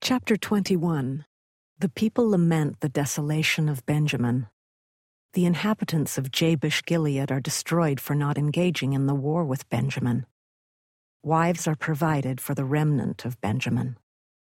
Chapter 21. The people lament the desolation of Benjamin. The inhabitants of Jabesh-Gilead are destroyed for not engaging in the war with Benjamin. Wives are provided for the remnant of Benjamin.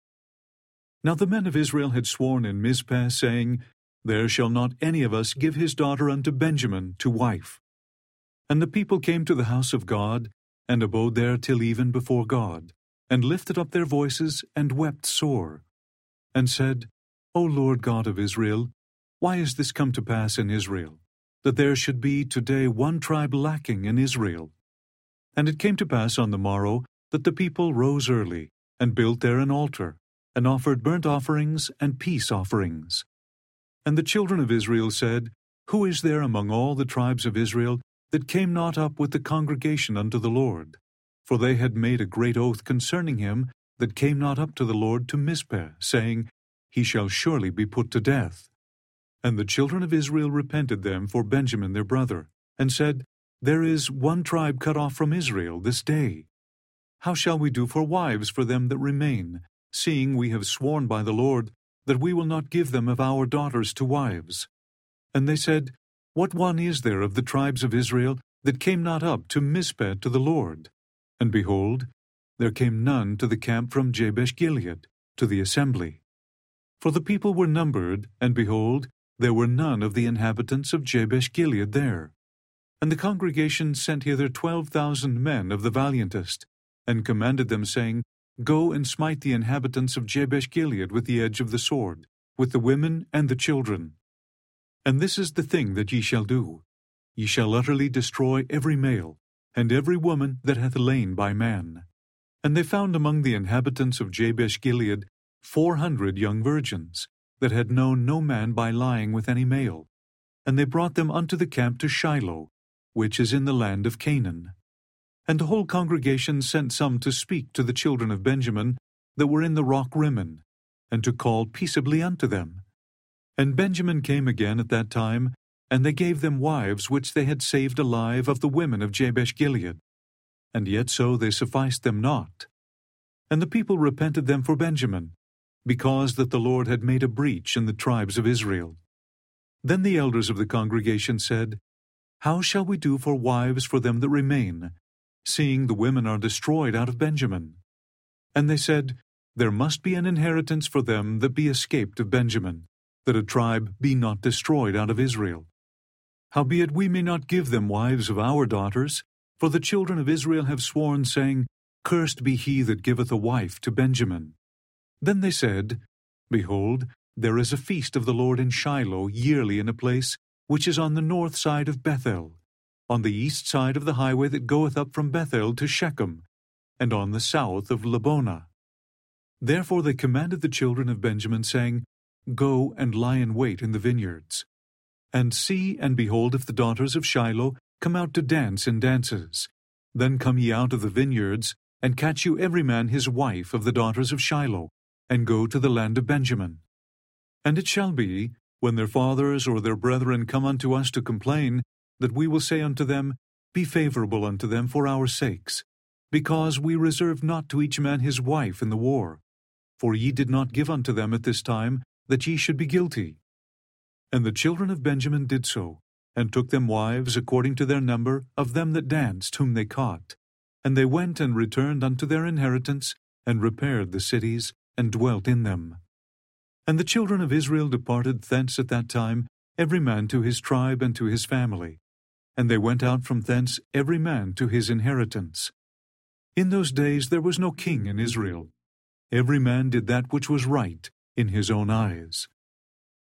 Now the men of Israel had sworn in Mizpeh, saying, There shall not any of us give his daughter unto Benjamin to wife. And the people came to the house of God, and abode there till even before God, and lifted up their voices, and wept sore, and said, O Lord God of Israel, why is this come to pass in Israel, that there should be today one tribe lacking in Israel? And it came to pass on the morrow that the people rose early, and built there an altar, and offered burnt offerings and peace offerings. And the children of Israel said, Who is there among all the tribes of Israel that came not up with the congregation unto the Lord? For they had made a great oath concerning him that came not up to the Lord to Mizpeh, saying, He shall surely be put to death. And the children of Israel repented them for Benjamin their brother, and said, There is one tribe cut off from Israel this day. How shall we do for wives for them that remain, seeing we have sworn by the Lord that we will not give them of our daughters to wives? And they said, What one is there of the tribes of Israel that came not up to Mizpeh to the Lord? And behold, there came none to the camp from Jabesh-Gilead, to the assembly. For the people were numbered, and behold, there were none of the inhabitants of Jabesh-Gilead there. And the congregation sent hither 12,000 men of the valiantest, and commanded them, saying, Go and smite the inhabitants of Jabesh-Gilead with the edge of the sword, with the women and the children. And this is the thing that ye shall do. Ye shall utterly destroy every male, and every woman that hath lain by man. And they found among the inhabitants of Jabesh-Gilead 400 young virgins, that had known no man by lying with any male. And they brought them unto the camp to Shiloh, which is in the land of Canaan. And the whole congregation sent some to speak to the children of Benjamin that were in the rock Rimmon, and to call peaceably unto them. And Benjamin came again at that time, and they gave them wives which they had saved alive of the women of Jabesh-Gilead. And yet so they sufficed them not. And the people repented them for Benjamin, because that the Lord had made a breach in the tribes of Israel. Then the elders of the congregation said, How shall we do for wives for them that remain, seeing the women are destroyed out of Benjamin? And they said, There must be an inheritance for them that be escaped of Benjamin, that a tribe be not destroyed out of Israel. Howbeit we may not give them wives of our daughters, for the children of Israel have sworn, saying, Cursed be he that giveth a wife to Benjamin. Then they said, Behold, there is a feast of the Lord in Shiloh yearly in a place which is on the north side of Bethel, on the east side of the highway that goeth up from Bethel to Shechem, and on the south of Lebonah. Therefore they commanded the children of Benjamin, saying, Go and lie in wait in the vineyards. And see and behold if the daughters of Shiloh come out to dance in dances. Then come ye out of the vineyards, and catch you every man his wife of the daughters of Shiloh, and go to the land of Benjamin. And it shall be, when their fathers or their brethren come unto us to complain, that we will say unto them, Be favorable unto them for our sakes, because we reserve not to each man his wife in the war. For ye did not give unto them at this time, that ye should be guilty. And the children of Benjamin did so, and took them wives according to their number of them that danced whom they caught. And they went and returned unto their inheritance, and repaired the cities, and dwelt in them. And the children of Israel departed thence at that time, every man to his tribe and to his family. And they went out from thence every man to his inheritance. In those days there was no king in Israel. Every man did that which was right in his own eyes.